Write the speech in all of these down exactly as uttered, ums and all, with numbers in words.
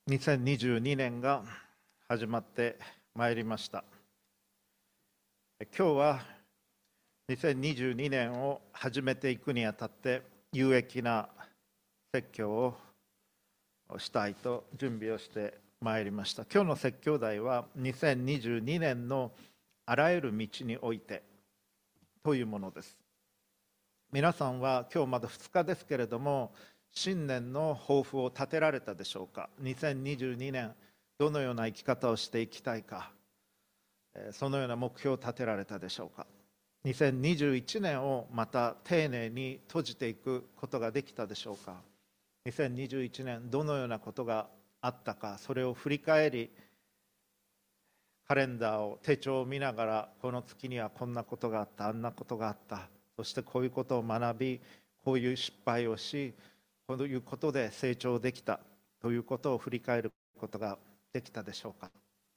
にせんにじゅうにねんが始まってまいりました。今日はにせんにじゅうにねんを始めていくにあたって有益な説教をしたいと準備をしてまいりました。今日の説教題はにせんにじゅうにねんのあらゆる道においてというものです。皆さんは今日まだふつかですけれども、新年の抱負を立てられたでしょうか。にせんにじゅうにねんどのような生き方をしていきたいか、そのような目標を立てられたでしょうか。にせんにじゅういちねんをまた丁寧に閉じていくことができたでしょうか。にせんにじゅういちねんどのようなことがあったか、それを振り返り、カレンダーを手帳を見ながら、この月にはこんなことがあった、あんなことがあった、そしてこういうことを学び、こういう失敗をし、こういうことで成長できたということを振り返ることができたでしょうか。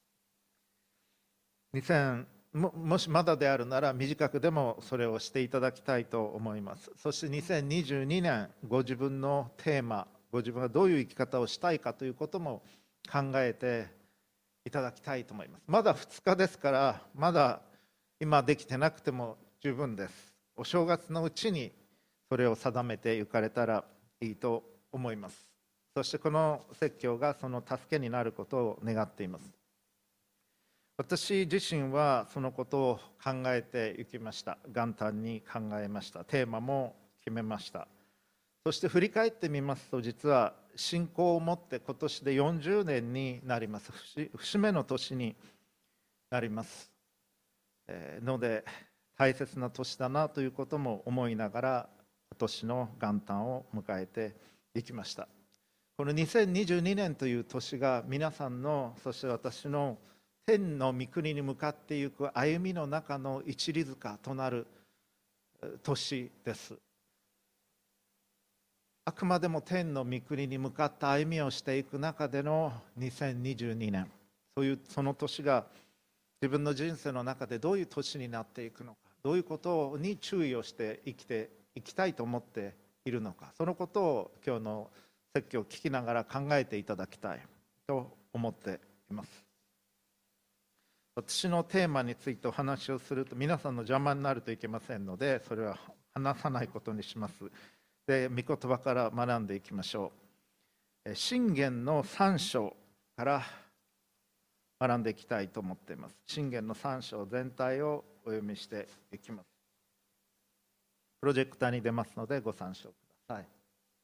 にせん も, もしまだであるなら短くでもそれをしていただきたいと思います。そしてにせんにじゅうにねんご自分のテーマ、ご自分がどういう生き方をしたいかということも考えていただきたいと思います。まだふつかですから、まだ今できてなくても十分です。お正月のうちにそれを定めていかれたらいいと思います。そしてこの説教がその助けになることを願っています。私自身はそのことを考えていきました。元旦に考えました。テーマも決めました。そして振り返ってみますと、実は信仰を持って今年でよんじゅうねんになります。節目の年になりますので、大切な年だなということも思いながら今年の元旦を迎えていきました。このにせんにじゅうにねんという年が皆さんの、そして私の天の御国に向かっていく歩みの中の一里塚となる年です。あくまでも天の御国に向かった歩みをしていく中でのにせんにじゅうにねん、そういうその年が自分の人生の中でどういう年になっていくのか、どういうことに注意をして生きていきたいと思っているのか、そのことを今日の説教を聞きながら考えていただきたいと思っています。私のテーマについてお話をすると皆さんの邪魔になるといけませんので、それは話さないことにします。で、御言葉から学んでいきましょう。箴言のさん章から学んでいきたいと思っています。箴言のさん章全体をお読みしていきます。プロジェクターに出ますのでご参照ください。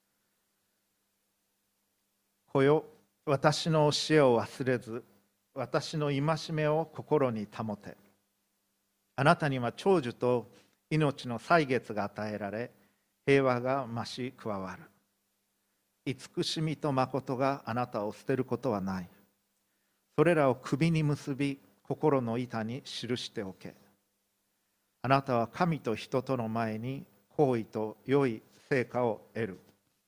子よ、私の教えを忘れず、私の戒めを心に保て。あなたには長寿と命の歳月が与えられ、平和が増し加わる。慈しみと誠があなたを捨てることはない。それらを首に結び、心の板に記しておけ。あなたは神と人との前に行為と良い成果を得る。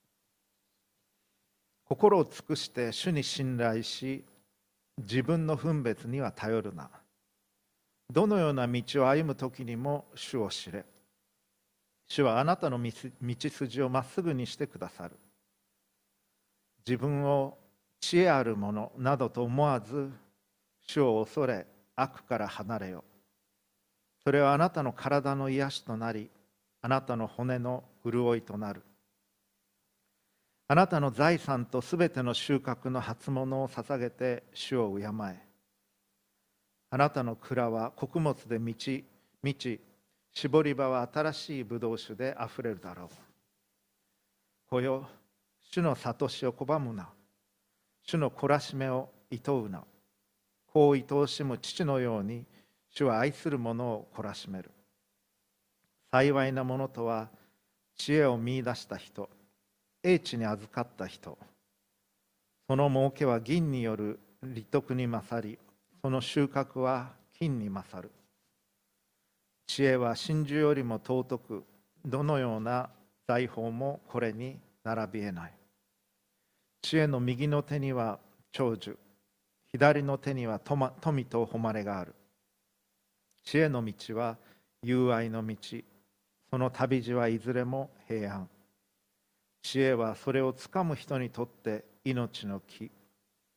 心を尽くして主に信頼し、自分の分別には頼るな。どのような道を歩むときにも主を知れ。主はあなたの道筋をまっすぐにしてくださる。自分を知恵あるものなどと思わず、主を恐れ悪から離れよ。それはあなたの体の癒しとなり、あなたの骨の潤いとなる。あなたの財産とすべての収穫の初物を捧げて主を敬え。あなたの蔵は穀物で満ち、満ち、絞り場は新しいブドウ酒であふれるだろう。子よ、主の諭しを拒むな。主の懲らしめを厭うな。子を愛おしむ父のように、主は愛する者を懲らしめる。幸いなものとは、知恵を見出した人、英知に預かった人。その儲けは銀による利得に勝り、その収穫は金に勝る。知恵は真珠よりも尊く、どのような財宝もこれに並びえない。知恵の右の手には長寿、左の手には富と誉れがある。知恵の道は友愛の道、その旅路はいずれも平安。知恵はそれをつかむ人にとって命の木。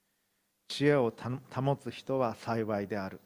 知恵を保つ人は幸いである。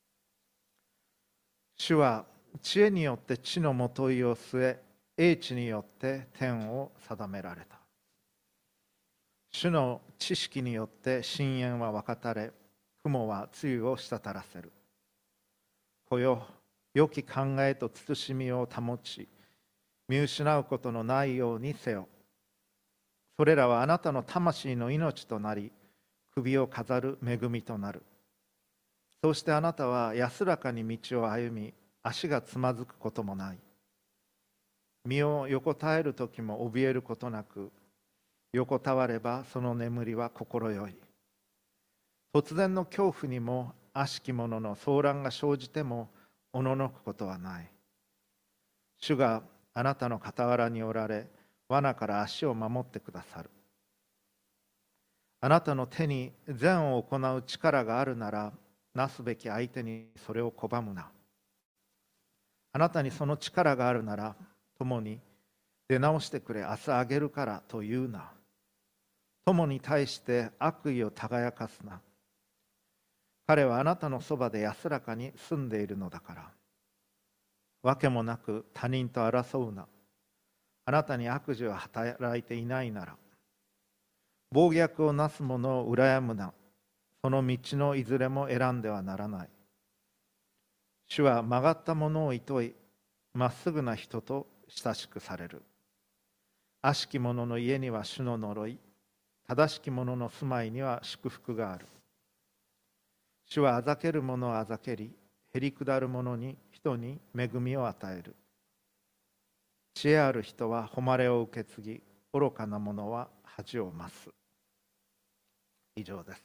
主は知恵によって地のもといを据え、英知によって天を定められた。主の知識によって深淵は分かたれ、雲は露雨を滴らせる。こよ、良き考えと慎みを保ち、見失うことのないようにせよ。それらはあなたの魂の命となり、首を飾る恵みとなる。そうしてあなたは安らかに道を歩み、足がつまずくこともない。身を横たえる時も怯えることなく、横たわればその眠りは心よい。突然の恐怖にも悪しき者の騒乱が生じてもおののくことはない。主があなたの傍らにおられ、罠から足を守ってくださる。あなたの手に善を行う力があるなら、なすべき相手にそれを拒むな。あなたにその力があるなら、共に出直してくれ、明日あげるからと言うな。友に対して悪意を耕かすな。彼はあなたのそばで安らかに住んでいるのだから。わけもなく他人と争うな。あなたに悪事は働いていないなら。暴虐をなす者を羨むな。その道のいずれも選んではならない。主は曲がった者を厭い、まっすぐな人と親しくされる。悪しき者の家には主の呪い、正しき者の住まいには祝福がある。主はあざける者をあざけり、へりくだる者に人に恵みを与える。知恵ある人は誉れを受け継ぎ、愚かな者は恥を増す。以上です。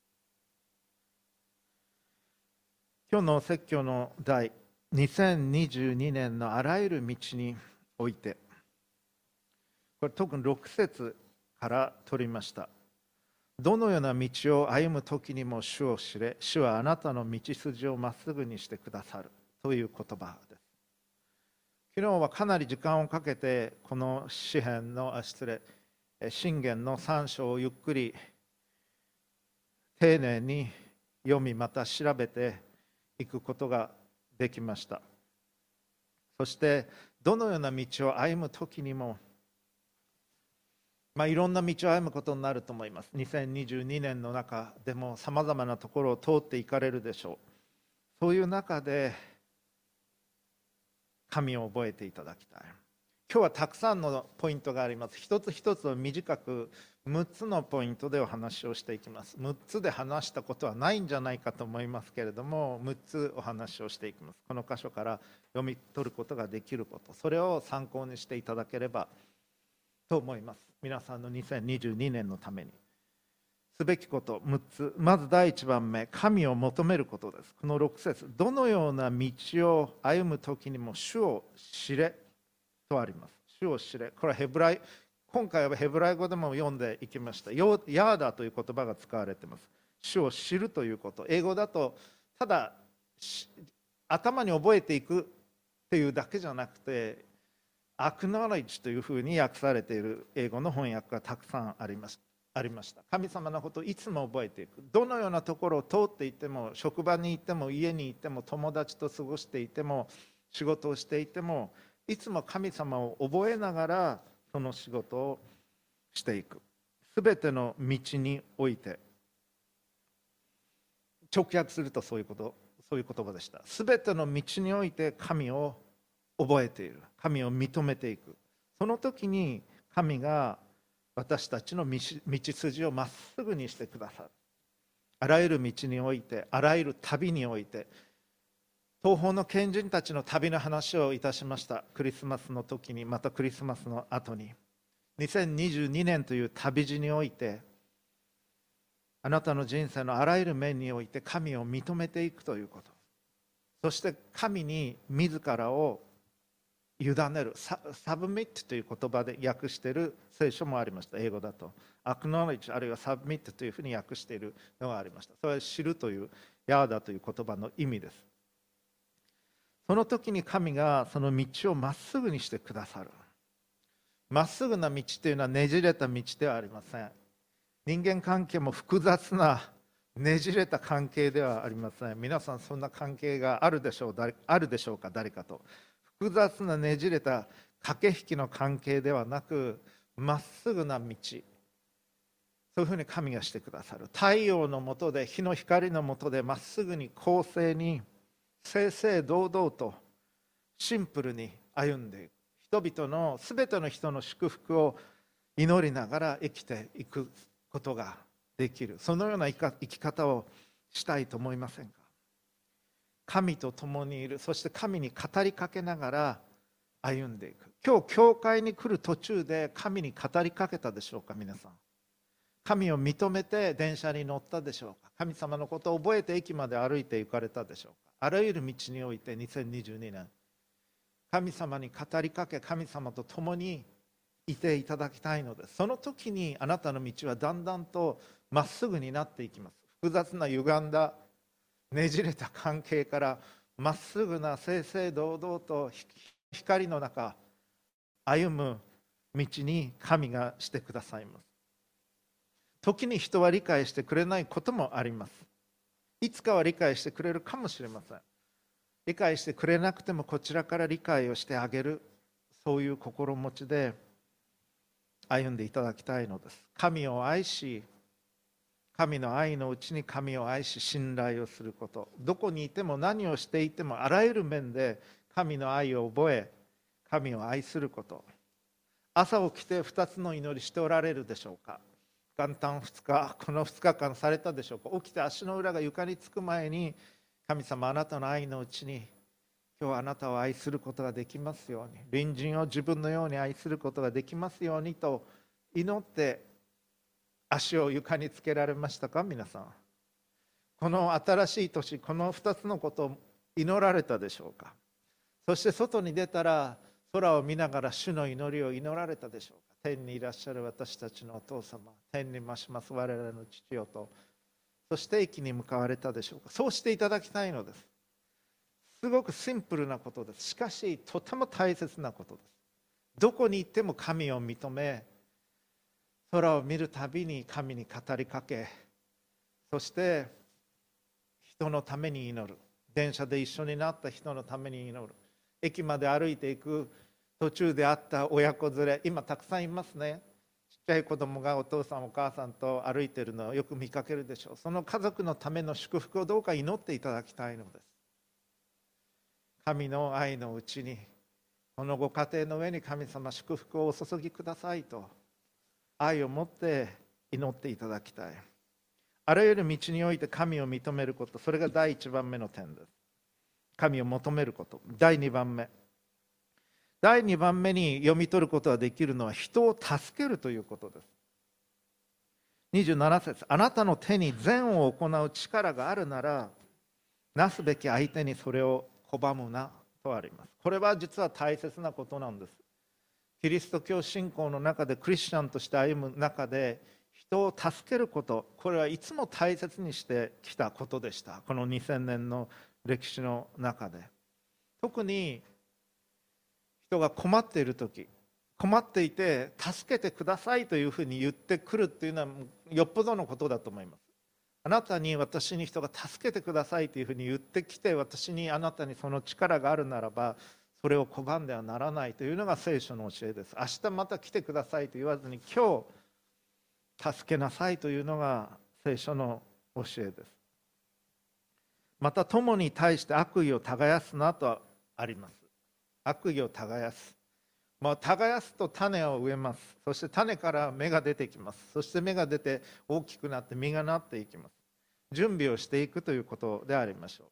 今日の説教の題、にせんにじゅうにねんのあらゆる道において、これ特にろく節から取りました。どのような道を歩む時にも主を知れ、主はあなたの道筋をまっすぐにしてくださるという言葉です。昨日はかなり時間をかけてこの詩編のあ失礼箴言のさん章をゆっくり丁寧に読み、また調べていくことができました。そしてどのような道を歩む時にも、まあ、いろんな道を歩むことになると思います。にせんにじゅうにねんの中でもさまざまなところを通っていかれるでしょう。そういう中で神を覚えていただきたい。今日はたくさんのポイントがあります。一つ一つを短くむっつのポイントでお話をしていきます。むっつで話したことはないんじゃないかと思いますけれども、むっつお話をしていきます。この箇所から読み取ることができること、それを参考にしていただければと思います。皆さんのにせんにじゅうにねんのためにすべきことむっつ。まず第一番目、神を求めることです。このろく節、どのような道を歩む時にも主を知れとあります。主を知れ、これはヘブライ今回はヘブライ語でも読んでいきました。ヤーダという言葉が使われています。主を知るということ。英語だとただ頭に覚えていくっていうだけじゃなくて、アクノレッジというふうに訳されている英語の翻訳がたくさんあります。ありました。神様のことをいつも覚えていく。どのようなところを通っていても、職場に行っても、家に行っても、友達と過ごしていても、仕事をしていても、いつも神様を覚えながらその仕事をしていく。すべての道において、直訳するとそういうこと、そういう言葉でした。すべての道において神を覚えている。神を認めていく。その時に神が私たちの道筋をまっすぐにしてくださる。あらゆる道において、あらゆる旅において、東方の賢人たちの旅の話をいたしました。クリスマスの時に、またクリスマスの後に。にせんにじゅうにねんという旅路において、あなたの人生のあらゆる面において神を認めていくということ。そして神に自らを委ねる、サブミットという言葉で訳している聖書もありました。英語だとアクノレッジあるいはサブミットというふうに訳しているのがありました。それは知るというヤーダという言葉の意味です。その時に神がその道をまっすぐにしてくださる。まっすぐな道というのはねじれた道ではありません。人間関係も複雑なねじれた関係ではありません。皆さんそんな関係があるでしょう誰あるでしょうか。誰かと複雑なねじれた駆け引きの関係ではなく、まっすぐな道、そういうふうに神がしてくださる。太陽の下で、日の光の下でまっすぐに公正に正々堂々とシンプルに歩んでいく、人々のすべての人の祝福を祈りながら生きていくことができる、そのような生き方をしたいと思いませんか。神と共にいる、そして神に語りかけながら歩んでいく。今日教会に来る途中で神に語りかけたでしょうか。皆さん神を認めて電車に乗ったでしょうか。神様のことを覚えて駅まで歩いて行かれたでしょうか。あらゆる道においてにせんにじゅうにねん、神様に語りかけ、神様と共にいていただきたいのです。その時にあなたの道はだんだんとまっすぐになっていきます。複雑な歪んだねじれた関係からまっすぐな正々堂々と光の中歩む道に神がしてくださいます。時に人は理解してくれないこともあります。いつかは理解してくれるかもしれません。理解してくれなくてもこちらから理解をしてあげる、そういう心持ちで歩んでいただきたいのです。神を愛し、神の愛のうちに神を愛し信頼をすること、どこにいても何をしていてもあらゆる面で神の愛を覚え、神を愛すること。朝起きてふたつの祈りしておられるでしょうか。元旦ふつか、このふつかかんされたでしょうか。起きて足の裏が床につく前に、神様あなたの愛のうちに今日あなたを愛することができますように、隣人を自分のように愛することができますようにと祈って足を床につけられましたか。皆さんこの新しい年、このふたつのことを祈られたでしょうか。そして外に出たら空を見ながら主の祈りを祈られたでしょうか。天にいらっしゃる私たちのお父様、天に増します我々の父よと、そして駅に向かわれたでしょうか。そうしていただきたいのです。すごくシンプルなことです。しかしとても大切なことです。どこに行っても神を認め、空を見るたびに神に語りかけ、そして人のために祈る。電車で一緒になった人のために祈る。駅まで歩いていく途中で会った親子連れ、今たくさんいますね。ちっちゃい子供がお父さんお母さんと歩いているのをよく見かけるでしょう。その家族のための祝福をどうか祈っていただきたいのです。神の愛のうちに、このご家庭の上に神様祝福をお注ぎくださいと愛を持って祈っていただきたい。あらゆる道において神を認めること、それが第一番目の点です。神を求めること。第二番目、第二番目に読み取ることができるのは人を助けるということです。にじゅうなな節、あなたの手に善を行う力があるなら、なすべき相手にそれを拒むなとあります。これは実は大切なことなんです。キリスト教信仰の中で、クリスチャンとして歩む中で、人を助けること、これはいつも大切にしてきたことでした。このにせんねんの歴史の中で、特に人が困っている時、困っていて助けてくださいというふうに言ってくるっていうのはよっぽどのことだと思います。あなたに、私に人が助けてくださいというふうに言ってきて、私にあなたにその力があるならばそれを拒んではならないというのが聖書の教えです。明日また来てくださいと言わずに、今日助けなさいというのが聖書の教えです。また友に対して悪意を耕すなとあります。悪意を耕す、まあ、耕すと種を植えます。そして種から芽が出てきます。そして芽が出て大きくなって実がなっていきます。準備をしていくということでありましょ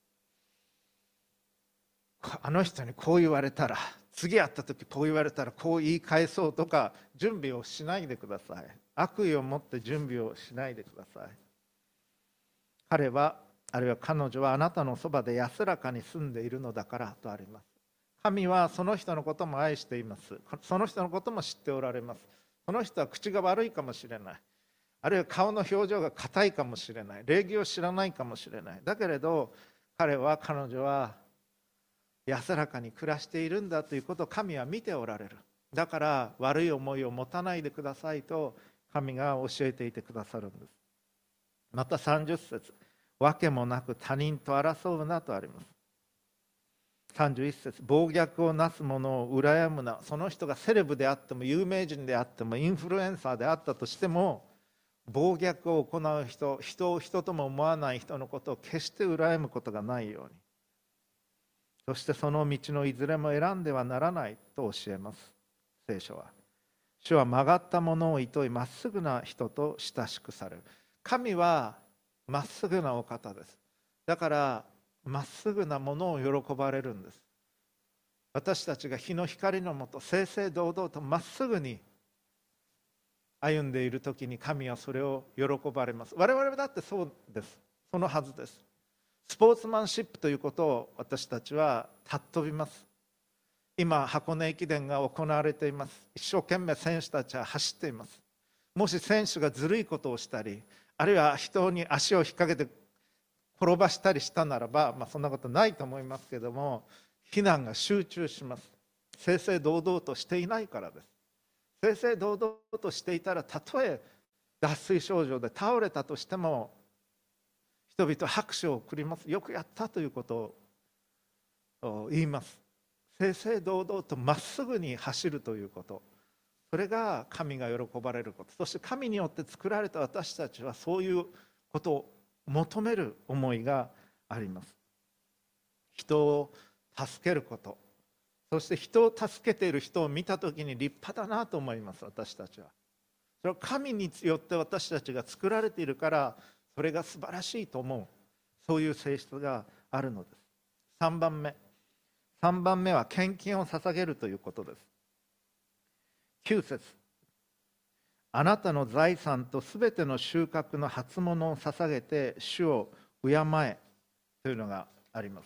う。あの人にこう言われたら、次会った時こう言われたらこう言い返そうとか準備をしないでください。悪意を持って準備をしないでください。彼は、あるいは彼女はあなたのそばで安らかに住んでいるのだからとあります。神はその人のことも愛しています。その人のことも知っておられます。その人は口が悪いかもしれない。あるいは顔の表情が硬いかもしれない。礼儀を知らないかもしれない。だけれど彼は、彼女は安らかに暮らしているんだということを神は見ておられる。だから悪い思いを持たないでくださいと神が教えていてくださるんです。 またさんじゅっ節、わけもなく他人と争うなとあります。さんじゅういち節、暴虐をなす者を羨むな。その人がセレブであっても有名人であってもインフルエンサーであったとしても、暴虐を行う人、人を人とも思わない人のことを決して羨むことがないように、そしてその道のいずれも選んではならないと教えます。聖書は、主は曲がったものを厭いまっすぐな人と親しくされる。神はまっすぐなお方です。だからまっすぐなものを喜ばれるんです。私たちが日の光のもと正々堂々とまっすぐに歩んでいる時に、神はそれを喜ばれます。我々だってそうです。そのはずです。スポーツマンシップということを私たちは尊びます。今箱根駅伝が行われています。一生懸命選手たちは走っています。もし選手がずるいことをしたり、あるいは人に足を引っ掛けて転ばしたりしたならば、まあ、そんなことないと思いますけども、非難が集中します。正々堂々としていないからです。正々堂々としていたら、たとえ脱水症状で倒れたとしても人々は拍手を送ります。よくやったということを言います。正々堂々とまっすぐに走るということ、それが神が喜ばれること。そして神によって作られた私たちはそういうことを求める思いがあります。人を助けること、そして人を助けている人を見たときに立派だなと思います。私たちはそれは神によって私たちが作られているから、それが素晴らしいと思う、そういう性質があるのです。さんばんめさんばんめは献金を捧げるということです。きゅう節、あなたの財産とすべての収穫の初物を捧げて主を敬えというのがあります。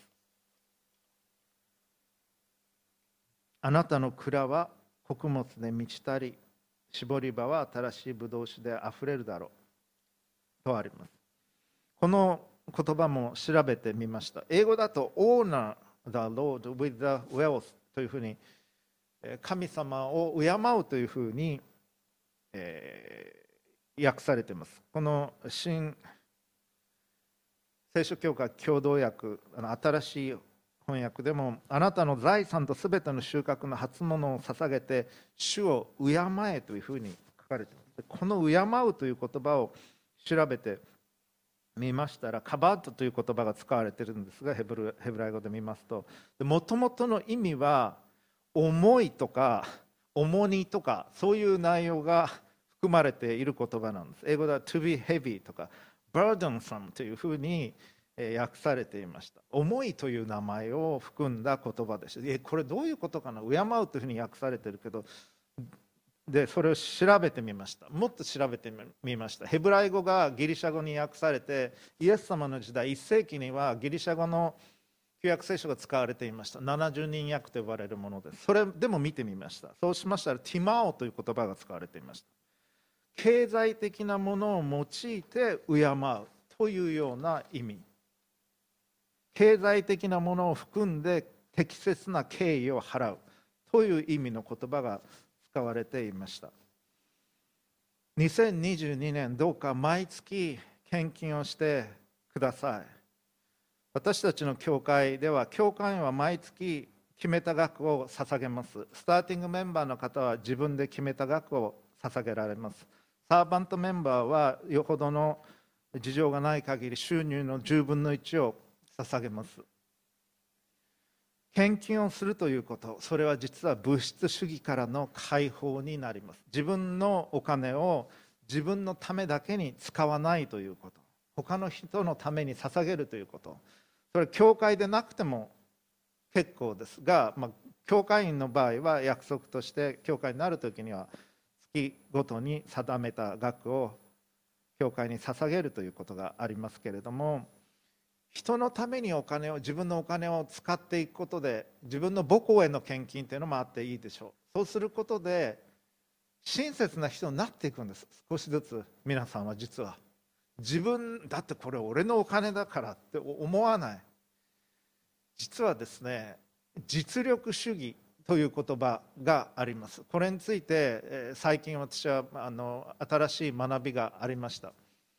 あなたの蔵は穀物で満ち足り、搾り場は新しいブドウ酒であふれるだろうとあります。この言葉も調べてみました。英語だと Honor the Lord with the wealth というふうに、神様を敬うというふうに、えー、訳されています。この新聖書教会共同訳、あの新しい翻訳でも、あなたの財産とすべての収穫の初物を捧げて主を敬えというふうに書かれています。この敬うという言葉を調べてみましたら、カバットという言葉が使われているんですが、ヘブルヘブライ語で見ますと、もともとの意味は重いとか重荷とか、そういう内容が含まれている言葉なんです。英語では to be heavy とか burdensome というふうに訳されていました。重いという名前を含んだ言葉です。えこれどういうことかな、敬うというふうに訳されているけど、でそれを調べてみました。もっと調べてみました。ヘブライ語がギリシャ語に訳されて、イエス様の時代いっ世紀にはギリシャ語の旧約聖書が使われていました。ななじゅうにん訳と呼ばれるものです。それでも見てみました。そうしましたらティマオという言葉が使われていました。経済的なものを用いて敬うというような意味、経済的なものを含んで適切な敬意を払うという意味の言葉が使われていました。にせんにじゅうにねん、どうか毎月献金をしてください。私たちの教会では、教会員は毎月決めた額を捧げます。スターティングメンバーの方は自分で決めた額を捧げられます。サーバントメンバーはよほどの事情がない限り収入のじゅうぶんのいちを捧げます。献金をするということ、それは実は物質主義からの解放になります。自分のお金を自分のためだけに使わないということ、他の人のために捧げるということ、それは教会でなくても結構ですが、まあ、教会員の場合は約束として教会になるときには月ごとに定めた額を教会に捧げるということがありますけれども、人のためにお金を、自分のお金を使っていくことで、自分の母校への献金というのもあっていいでしょう。そうすることで親切な人になっていくんです。少しずつ皆さんは実は自分だってこれ俺のお金だからって思わない。実はですね、実力主義という言葉があります。これについて最近私はあの新しい学びがありました。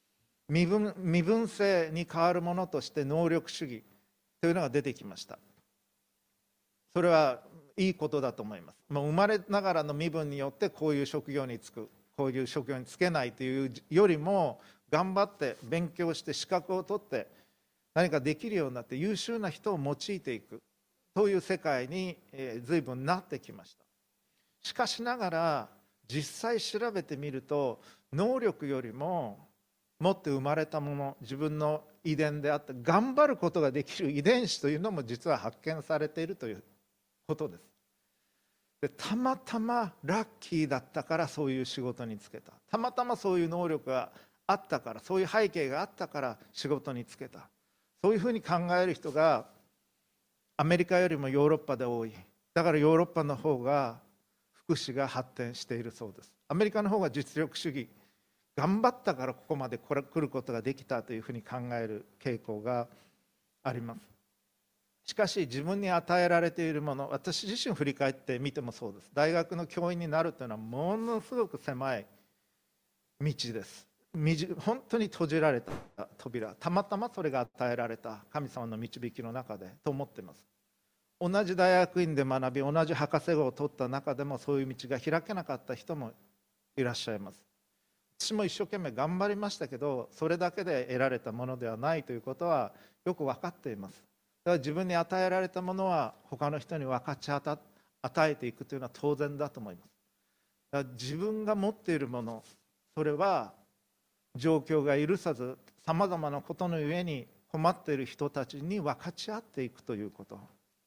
身分、身分制に変わるものとして能力主義というのが出てきました。それはいいことだと思います。もう生まれながらの身分によってこういう職業に就く、こういう職業に就けないというよりも、頑張って勉強して資格を取って何かできるようになって優秀な人を用いていくという世界に随分なってきました。しかしながら実際調べてみると、能力よりも持って生まれたもの、自分の遺伝であって頑張ることができる遺伝子というのも実は発見されているということです。でたまたまラッキーだったからそういう仕事に就けた、たまたまそういう能力があったから、そういう背景があったから仕事に就けた、そういうふうに考える人がアメリカよりもヨーロッパで多い。だからヨーロッパの方が福祉が発展しているそうです。アメリカの方が実力主義、頑張ったからここまで来ることができたというふうに考える傾向があります。しかし自分に与えられているもの、私自身振り返ってみてもそうです。大学の教員になるというのはものすごく狭い道です。本当に閉じられた扉、たまたまそれが与えられた神様の導きの中でと思っています。同じ大学院で学び、同じ博士号を取った中でもそういう道が開けなかった人もいらっしゃいます。私も一生懸命頑張りましたけど、それだけで得られたものではないということはよく分かっています。だから自分に与えられたものは他の人に分かち与えていくというのは当然だと思います。だから自分が持っているもの、それは状況が許さずさまざまなことの上に困っている人たちに分かち合っていくということ、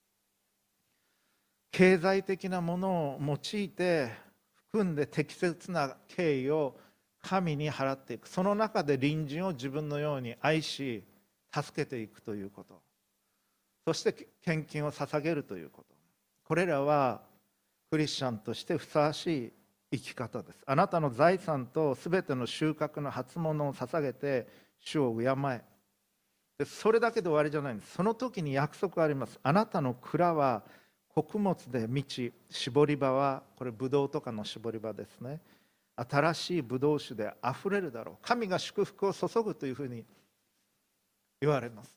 経済的なものを用いて含んで適切な敬意を神に払っていく、その中で隣人を自分のように愛し助けていくということ、そして献金を捧げるということ、これらはクリスチャンとしてふさわしい生き方です。あなたの財産とすべての収穫の初物を捧げて主を敬え。でそれだけで終わりじゃないんです。その時に約束があります。あなたの蔵は穀物で満ち、搾り場は、これブドウとかの搾り場ですね、新しいブドウ酒であふれるだろう。神が祝福を注ぐというふうに言われます。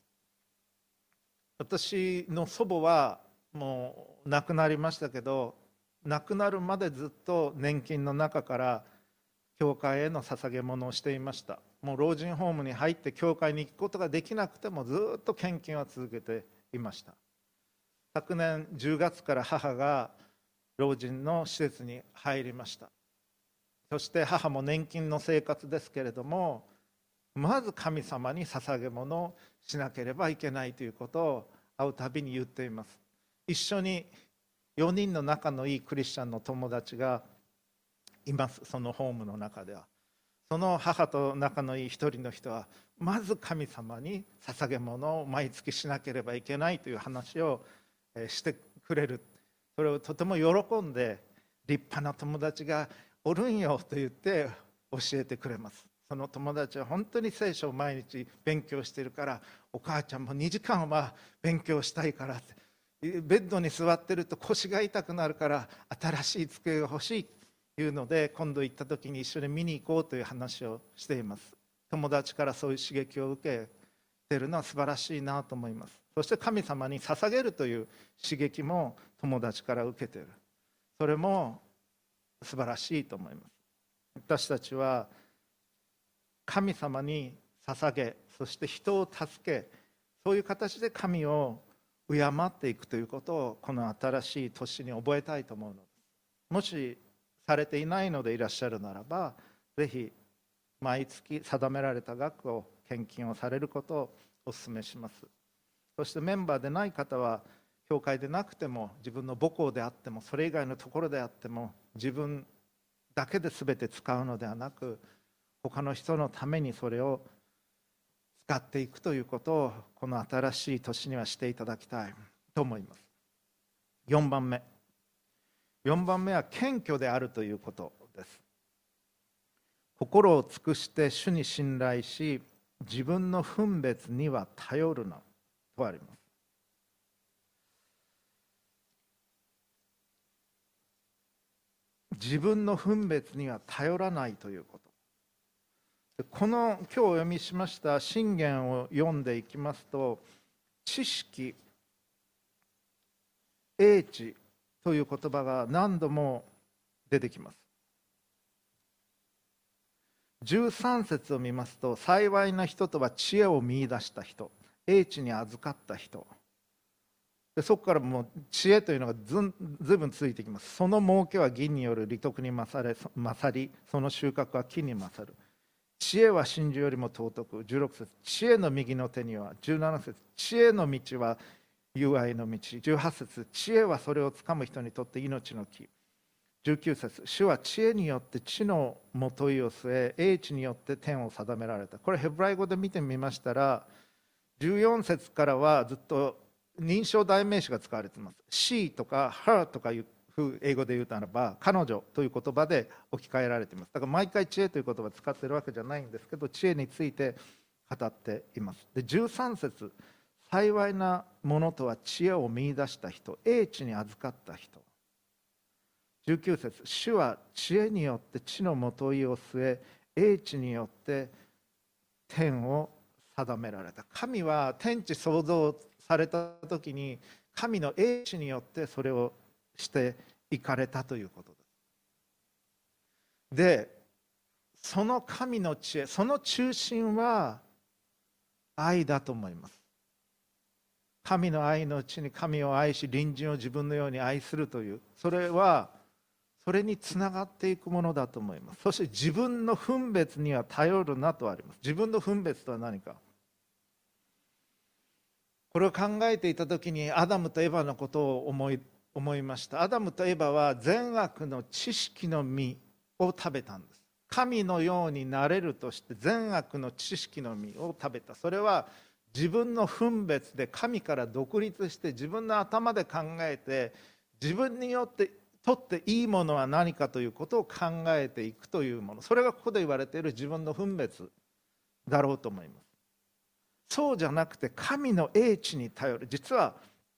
私の祖母はもう亡くなりましたけど、亡くなるまでずっと年金の中から教会への捧げ物をしていました。もう老人ホームに入って教会に行くことができなくてもずっと献金は続けていました。昨年じゅうがつから母が老人の施設に入りました。そして母も年金の生活ですけれども、まず神様に捧げ物をしなければいけないということを会うたびに言っています。一緒によにんの仲のいいクリスチャンの友達がいます。そのホームの中ではその母と仲のいい一人の人はまず神様に捧げ物を毎月しなければいけないという話をしてくれる。それをとても喜んで、立派な友達がおるんよと言って教えてくれます。その友達は本当に聖書を毎日勉強しているから、お母ちゃんもにじかんは勉強したいからって、ベッドに座ってると腰が痛くなるから新しい机が欲しいというので、今度行った時に一緒に見に行こうという話をしています。友達からそういう刺激を受けているのは素晴らしいなと思います。そして神様に捧げるという刺激も友達から受けている。それも素晴らしいと思います。私たちは神様に捧げ、そして人を助け、そういう形で神を敬っていくということをこの新しい年に覚えたいと思うのです。もしされていないのでいらっしゃるならば、ぜひ毎月定められた額を献金をされることをお勧めします。そしてメンバーでない方は、教会でなくても自分の母校であってもそれ以外のところであっても、自分だけで全て使うのではなく、他の人のためにそれを使っていくということをこの新しい年にはしていただきたいと思います。よんばんめよんばんめは謙虚であるということです。心を尽くして主に信頼し、自分の分別には頼るなとあります。自分の分別には頼らないということ。 この今日お読みしました箴言を読んでいきますと、知識、英知という言葉が何度も出てきます。じゅうさん節を見ますと、幸いな人とは知恵を見出した人、英知に預かった人で、そこからもう知恵というのがずずいぶんついてきます。その儲けは銀による利得に勝れ勝り、その収穫は木に勝る。知恵は真珠よりも尊く。じゅうろく節、知恵の右の手には。じゅうなな節、知恵の道は友愛の道。じゅうはち節、知恵はそれをつかむ人にとって命の木。じゅうきゅう節、主は知恵によって地のもといを据え、英知によって天を定められた。これヘブライ語で見てみましたら、じゅうよん節からはずっと認証代名詞が使われています。she とか her とかいう英語で言うならば、彼女という言葉で置き換えられています。だから毎回知恵という言葉を使っているわけじゃないんですけど、知恵について語っています。でじゅうさん節、幸いなものとは知恵を見出した人、英知に預かった人。じゅうきゅう節、主は知恵によって地のもといを据え、英知によって天を定められた。神は天地創造された時に、神の英知によってそれをしていかれたということです。で、その神の知恵、その中心は愛だと思います。神の愛のうちに神を愛し、隣人を自分のように愛するという、それはそれにつながっていくものだと思います。そして自分の分別には頼るなとあります。自分の分別とは何か。これを考えていた時にアダムとエバのことを思い思いました。アダムとエバは善悪の知識の実を食べたんです。神のようになれるとして善悪の知識の実を食べた。それは自分の分別で神から独立して、自分の頭で考えて、自分によってとっていいものは何かということを考えていくというもの、それがここで言われている自分の分別だろうと思います。そうじゃなくて神の英知に頼る。実は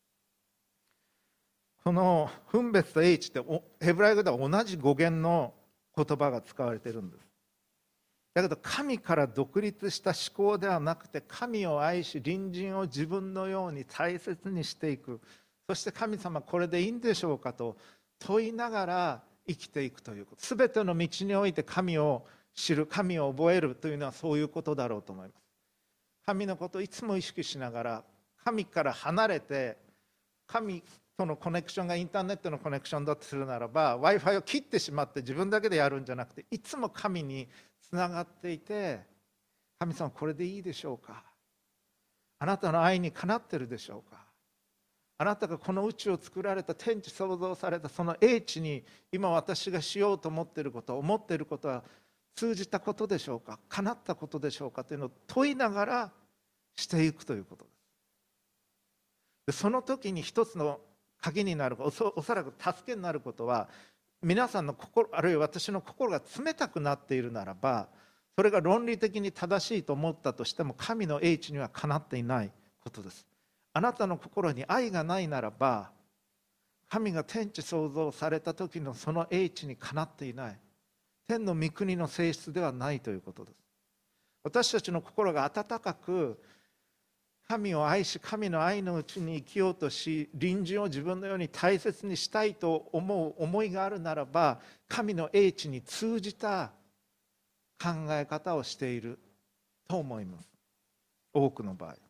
この分別と英知ってヘブライ語では同じ語源の言葉が使われているんです。だけど神から独立した思考ではなくて、神を愛し隣人を自分のように大切にしていく。そして神様これでいいんでしょうかと問いながら生きていくということ。すべての道において神を知る、神を覚えるというのはそういうことだろうと思います。神のことをいつも意識しながら、神から離れて、神とのコネクションがインターネットのコネクションだとするならば Wi-Fi を切ってしまって自分だけでやるんじゃなくて、いつも神につながっていて、神様これでいいでしょうか、あなたの愛にかなってるでしょうか、あなたがこの宇宙を作られた、天地創造されたその英知に今私がしようと思っていること、思っていることは通じたことでしょうか、叶ったことでしょうかというのを問いながらしていくということです。でその時に一つの鍵になる、おそ、おそらく助けになることは、皆さんの心、あるいは私の心が冷たくなっているならば、それが論理的に正しいと思ったとしても神の英知にはかなっていないことです。あなたの心に愛がないならば、神が天地創造された時のその英知にかなっていない、天の御国の性質ではないということです。私たちの心が温かく神を愛し、神の愛のうちに生きようとし、隣人を自分のように大切にしたいと思う思いがあるならば、神の英知に通じた考え方をしていると思います。多くの場合、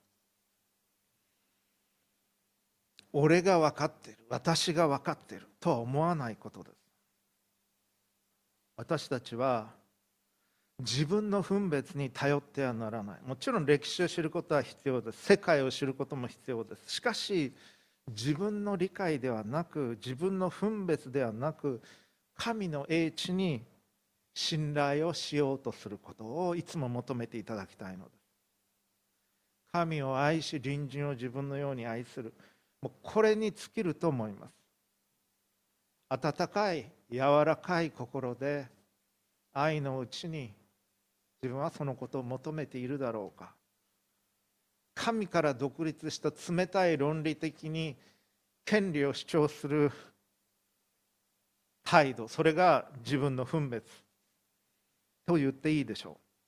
俺が分かっている、私が分かっているとは思わないことです。私たちは自分の分別に頼ってはならない。もちろん歴史を知ることは必要です。世界を知ることも必要です。しかし自分の理解ではなく、自分の分別ではなく、神の英知に信頼をしようとすることをいつも求めていただきたいのです。神を愛し、隣人を自分のように愛する、もうこれに尽きると思います。温かい柔らかい心で愛のうちに自分はそのことを求めているだろうか。神から独立した冷たい論理的に権利を主張する態度、それが自分の分別と言っていいでしょ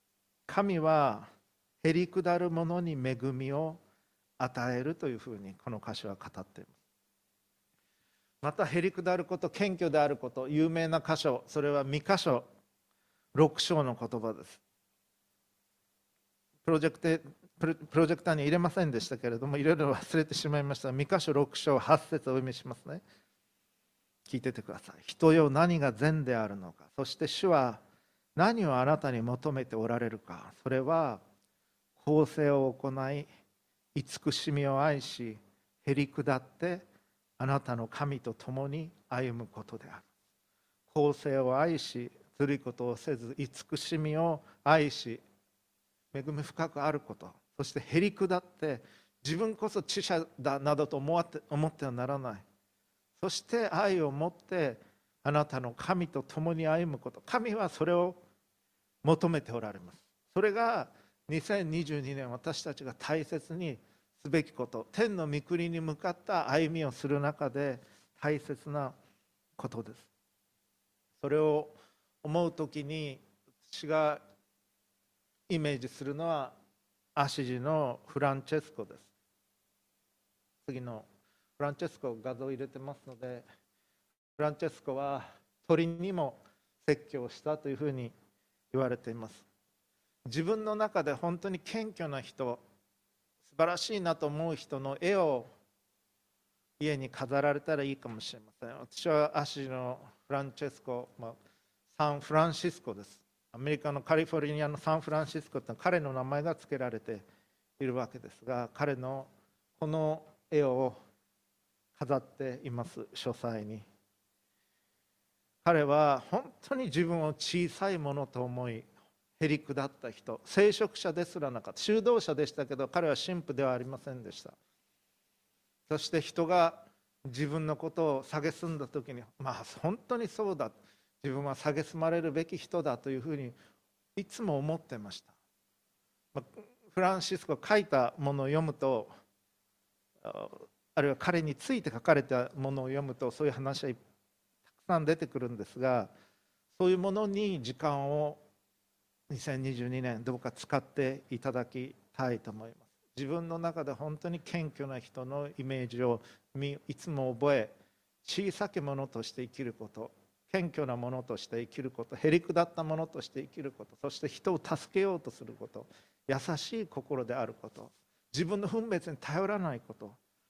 神はへりくだる者に恵みを与えるというふうにこの箇所は語っています。またへりくだること、謙虚であること、有名な箇所、それは三箇所ろく章の言葉です。プロジェクトプロジェクターに入れませんでしたけれども、いろいろ忘れてしまいました。三箇所ろく章はち節をお読みしますね。聞いててください。人よ、何が善であるのか、そして主は何をあなたに求めておられるか、それは公正を行い、慈しみを愛し、へりくだってあなたの神と共に歩むことである。公正を愛し、ずるいことをせず、慈しみを愛し、恵み深くあること、そしてへりくだって自分こそ知者だなどと思って思ってはならない。そして愛を持ってあなたの神と共に歩むこと。神はそれを求めておられます。それがにせんにじゅうにねん私たちが大切にすべきこと、天の御国に向かった歩みをする中で大切なことです。それを思うときに私がイメージするのはアシジのフランチェスコです。次のフランチェスコ画像を入れてますので、フランチェスコは鳥にも説教したというふうに言われています。自分の中で本当に謙虚な人、素晴らしいなと思う人の絵を家に飾られたらいいかもしれません。私はアシジのフランチェスコ、まあ、サンフランシスコです。アメリカのカリフォルニアのサンフランシスコというのは彼の名前が付けられているわけですが、彼のこの絵を飾っています。書斎に。彼は本当に自分を小さいものと思いへりくだった人、聖職者ですらなかった。修道者でしたけど彼は神父ではありませんでした。そして人が自分のことを蔑んだ時に、まあ本当にそうだ、自分は蔑まれるべき人だというふうにいつも思ってました。フランシスコが書いたものを読むと、あるいは彼について書かれたものを読むと、そういう話はたくさん出てくるんですが、そういうものに時間をにせんにじゅうにねんどうか使っていただきたいと思います。自分の中で本当に謙虚な人のイメージをいつも覚え、小さきものとして生きること、謙虚なものとして生きること、へりくだったものとして生きること、そして人を助けようとすること、優しい心であること、自分の分別に頼らないこと、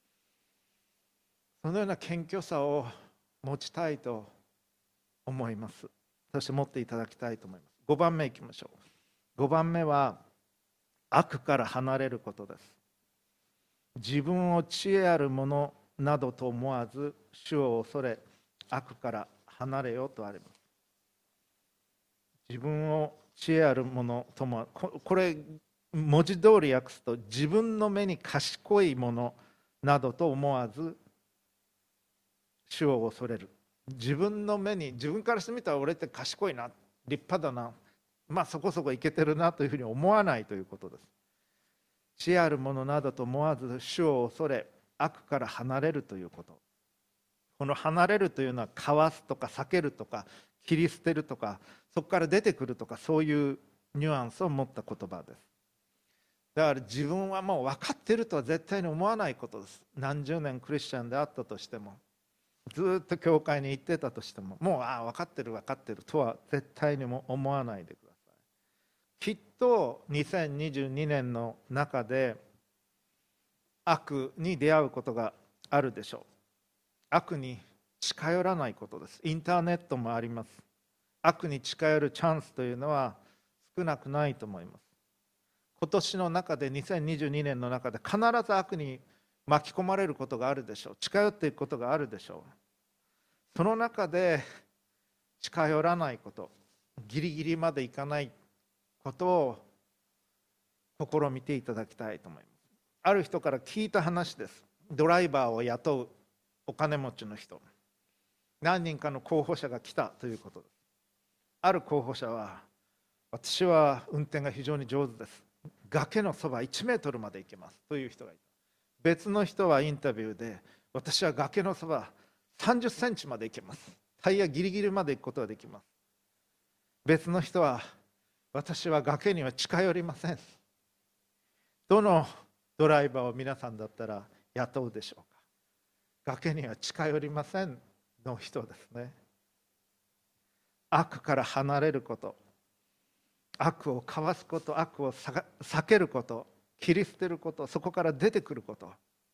そのような謙虚さを持ちたいと思います。そして持っていただきたいと思います。ごばんめいきましょう。ごばんめは悪から離れることです。自分を知恵あるものなどと思わず主を恐れ悪から離れようとあります。自分を知恵あるものとも、これ文字通り訳すと、自分の目に賢いものなどと思わず主を恐れる。自分の目に、自分からしてみたら俺って賢いな、立派だな、まあそこそこいけてるなというふうに思わないということです。知恵あるものなどと思わず主を恐れ悪から離れるということ。この離れるというのはかわすとか避けるとか切り捨てるとかそこから出てくるとか、そういうニュアンスを持った言葉です。だから自分はもう分かってるとは絶対に思わないことです。何十年クリスチャンであったとしても、ずっと教会に行ってたとしても、もうああ分かってる分かってるとは絶対にも思わないでください。きっとにせんにじゅうにねんの中で悪に出会うことがあるでしょう。悪に近寄らないことです。インターネットもあります。悪に近寄るチャンスというのは少なくないと思います。今年の中でにせんにじゅうにねんの中で必ず悪に巻き込まれることがあるでしょう。近寄っていくことがあるでしょう。その中で近寄らないこと、ギリギリまでいかないことを試みていただきたいと思います。ある人から聞いた話です。ドライバーを雇うお金持ちの人、何人かの候補者が来たということです。ある候補者は、私は運転が非常に上手です、崖のそばいちメートルまで行けますという人がいた。別の人はインタビューで、私は崖のそばさんじゅっセンチまで行けます、タイヤギリギリまで行くことができます。別の人は、 私は崖には近寄りません。どのドライバーを皆さんだったら雇うでしょうか。崖には近寄りませんの人ですね。悪から離れること、悪をかわすこと、悪を避けること、切り捨てること、そこから出てくること、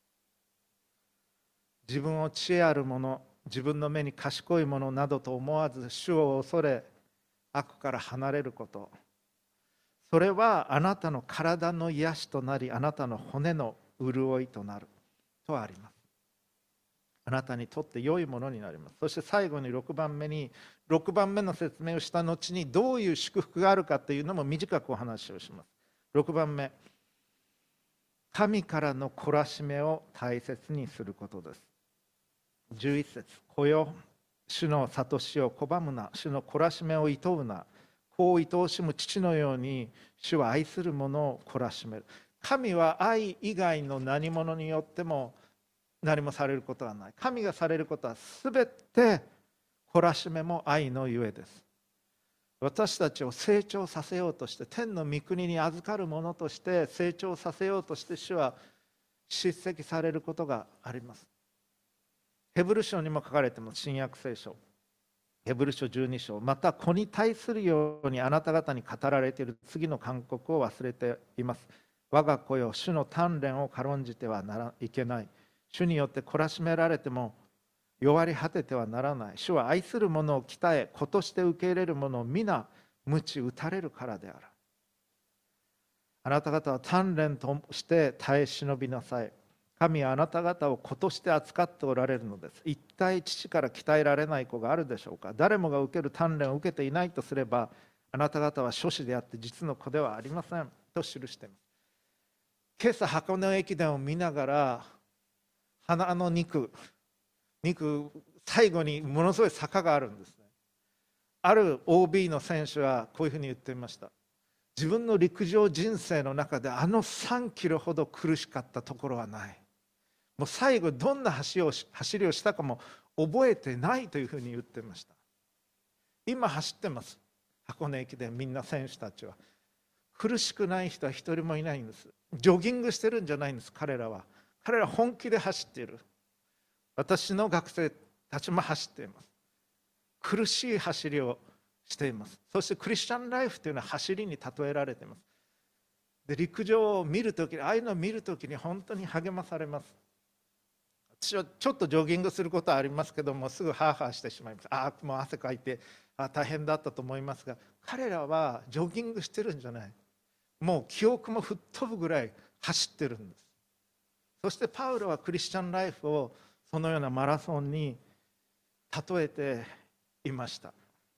自分を知恵あるもの、自分の目に賢いものなどと思わず主を恐れ悪から離れること、それはあなたの体の癒しとなり、あなたの骨の潤いとなるとあります。あなたにとって良いものになります。そして最後にろくばんめに、ろくばんめの説明をした後にどういう祝福があるかというのも短くお話をします。ろくばんめ、神からの懲らしめを大切にすることです。じゅういち節、子よ、主の諭しを拒むな、主の懲らしめを厭うな、子を愛おしむ父のように主は愛する者を懲らしめる。神は愛以外の何者によっても何もされることはない。神がされることはすべて懲らしめも愛のゆえです。私たちを成長させようとして、天の御国に預かる者として成長させようとして、主は叱責されることがあります。ヘブル書にも書かれています。新約聖書ヘブル書じゅうに章、また子に対するようにあなた方に語られている次の勧告を忘れています。我が子よ、主の鍛錬を軽んじてはならいけない。主によって懲らしめられても弱り果ててはならない。主は愛する者を鍛え、子として受け入れる者を皆鞭打たれるからである。あなた方は鍛錬として耐え忍びなさい。神はあなた方を子として扱っておられるのです。一体父から鍛えられない子があるでしょうか。誰もが受ける鍛錬を受けていないとすれば、あなた方は諸子であって実の子ではありませんと記しています。今朝箱根駅伝を見ながら、鼻の肉肉最後にものすごい坂があるんですね。ある オービー の選手はこういうふうに言っていました。自分の陸上人生の中であのさんキロほど苦しかったところはない。もう最後どんな走りを走りをしたかも覚えてないというふうに言ってました。今走ってます。箱根駅伝、みんな選手たちは苦しくない人は一人もいないんです。ジョギングしてるんじゃないんです。彼らは彼らは本気で走っている。私の学生たちも走っています。苦しい走りをしています。そしてクリスチャンライフというのは走りに例えられています。で、陸上を見るとき、ああいうのを見るときに本当に励まされます。私はちょっとジョギングすることはありますけども、すぐハーハーしてしまいます。ああ、もう汗かいて、ああ大変だったと思いますが、彼らはジョギングしてるんじゃない。もう記憶も吹っ飛ぶぐらい走ってるんです。そしてパウロはクリスチャンライフをそのようなマラソンに例えていました。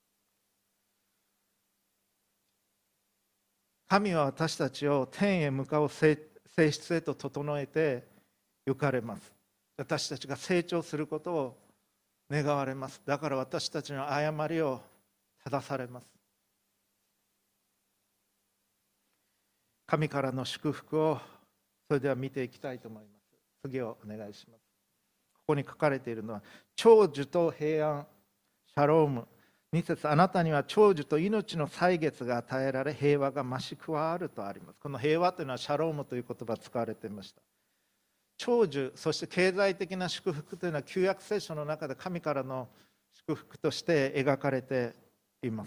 神は私たちを天へ向かう性質へと整えて行かれます。私たちが成長することを願われます。だから私たちの誤りを正されます。神からの祝福をそれでは見ていきたいと思います。次をお願いします。ここに書かれているのは長寿と平安、シャローム。に節、あなたには長寿と命の歳月が与えられ平和が増し加わるとあります。この平和というのはシャロームという言葉が使われていました。長寿、そして経済的な祝福というのは旧約聖書の中で神からの祝福として描かれています。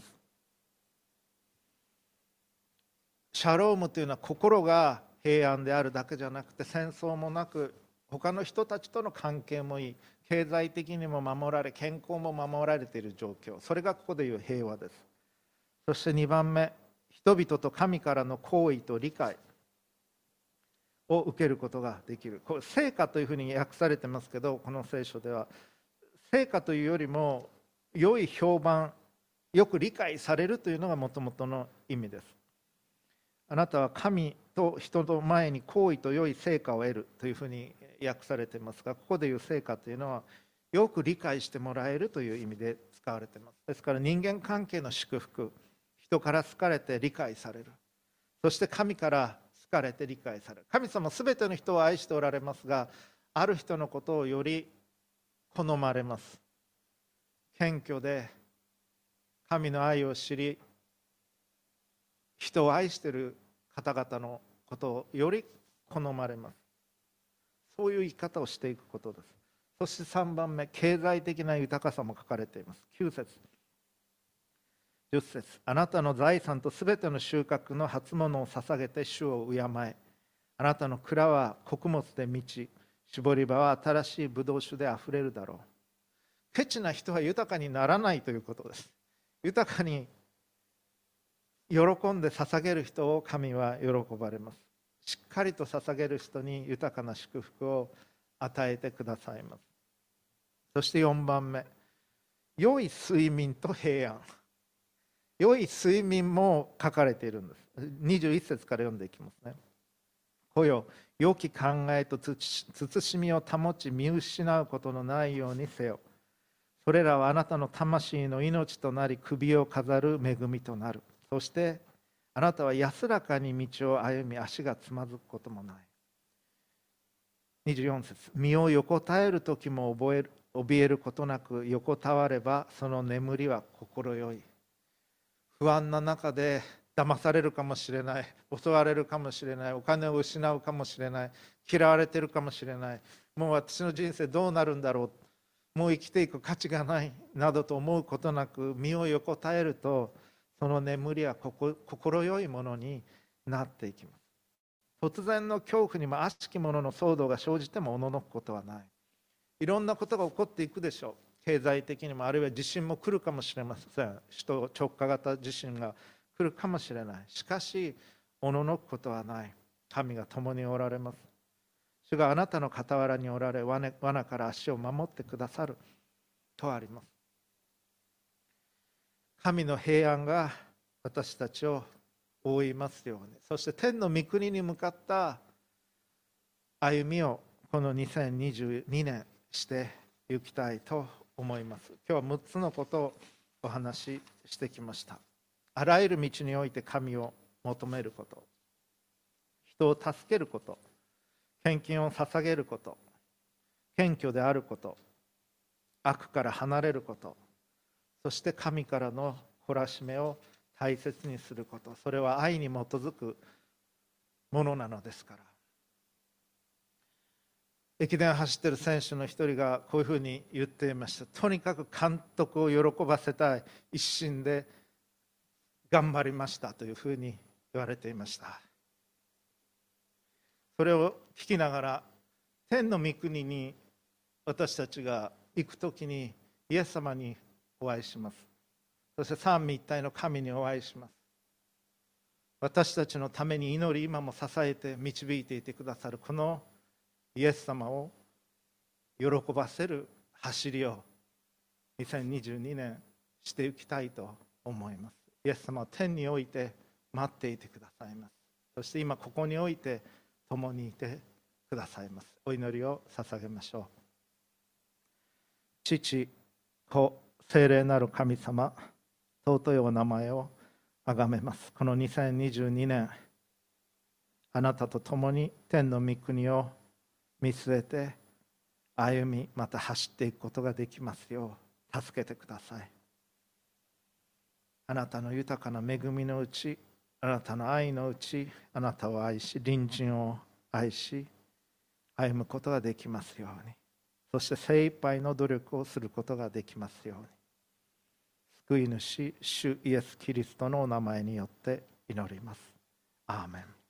シャロームというのは心が平安であるだけじゃなくて、戦争もなく他の人たちとの関係もいい、経済的にも守られ健康も守られている状況、それがここでいう平和です。そしてにばんめ、人々と神からの行為と理解を受けることができる。これ成果というふうに訳されてますけど、この聖書では成果というよりも良い評判、よく理解されるというのがもともとの意味です。あなたは神と人の前に行為と良い成果を得るというふうに訳されていますが、ここでいう成果というのはよく理解してもらえるという意味で使われています。ですから人間関係の祝福、人から好かれて理解される、そして神から好かれて理解される。神様すべての人を愛しておられますが、ある人のことをより好まれます。謙虚で神の愛を知り、 人を愛している方々のことをより好まれます。そういう生き方をしていくことです。そしてさんばんめ、経済的な豊かさも書かれています。きゅう節、じゅっ節、あなたの財産とすべての収穫の初物を捧げて主を敬え。あなたの蔵は穀物で満ち、搾り場は新しいブドウ酒であふれるだろう。ケチな人は豊かにならないということです。豊かに喜んで捧げる人を神は喜ばれます。しっかりと捧げる人に豊かな祝福を与えてくださいます。そしてよんばんめ、良い睡眠と平安。良い睡眠も書かれているんです。にじゅういち節から読んでいきますね。こよ、良き考えと慎みを保ち見失うことのないようにせよ。それらはあなたの魂の命となり首を飾る恵みとなる。そしてあなたは安らかに道を歩み足がつまずくこともない。にじゅうよん節、身を横たえる時も覚える怯えることなく横たわればその眠りは心よい。不安な中で騙されるかもしれない、襲われるかもしれない、お金を失うかもしれない、嫌われてるかもしれない、もう私の人生どうなるんだろう、もう生きていく価値がないなどと思うことなく身を横たえると、その眠りは心よいものになっていきます。突然の恐怖にも悪しきものの騒動が生じてもおののくことはない。いろんなことが起こっていくでしょう。経済的にも、あるいは地震も来るかもしれません。首都直下型地震が来るかもしれない。しかしおののくことはない。神が共におられます。主があなたの傍らにおられ、罠から足を守ってくださるとあります。神の平安が私たちを覆いますように。そして天の御国に向かった歩みをこのにせんにじゅうにねんしていきたいと思います。今日はむっつのことをお話ししてきました。あらゆる道において神を求めること、人を助けること、献金を捧げること、謙虚であること、悪から離れること、そして神からの懲らしめを大切にすること、それは愛に基づくものなのですから。駅伝を走っている選手の一人がこういうふうに言っていました。とにかく監督を喜ばせたい一心で頑張りましたというふうに言われていました。それを聞きながら、天の御国に私たちが行くときにイエス様にお会いします。そして三位一体の神にお会いします。私たちのために祈り、今も支えて導いていてくださるこのイエス様を喜ばせる走りをにせんにじゅうにねんしていきたいと思います。イエス様は天において待っていてくださいます。そして今ここにおいて共にいてくださいます。お祈りを捧げましょう。父、子、聖霊なる神様、尊いお名前をあがめます。このにせんにじゅうにねん、あなたと共に天の御国を見据えて歩み、また走っていくことができますよう助けてください。あなたの豊かな恵みのうち、あなたの愛のうち、あなたを愛し、隣人を愛し歩むことができますように、そして精一杯の努力をすることができますように、救い主主イエス・キリストのお名前によって祈ります。アーメン。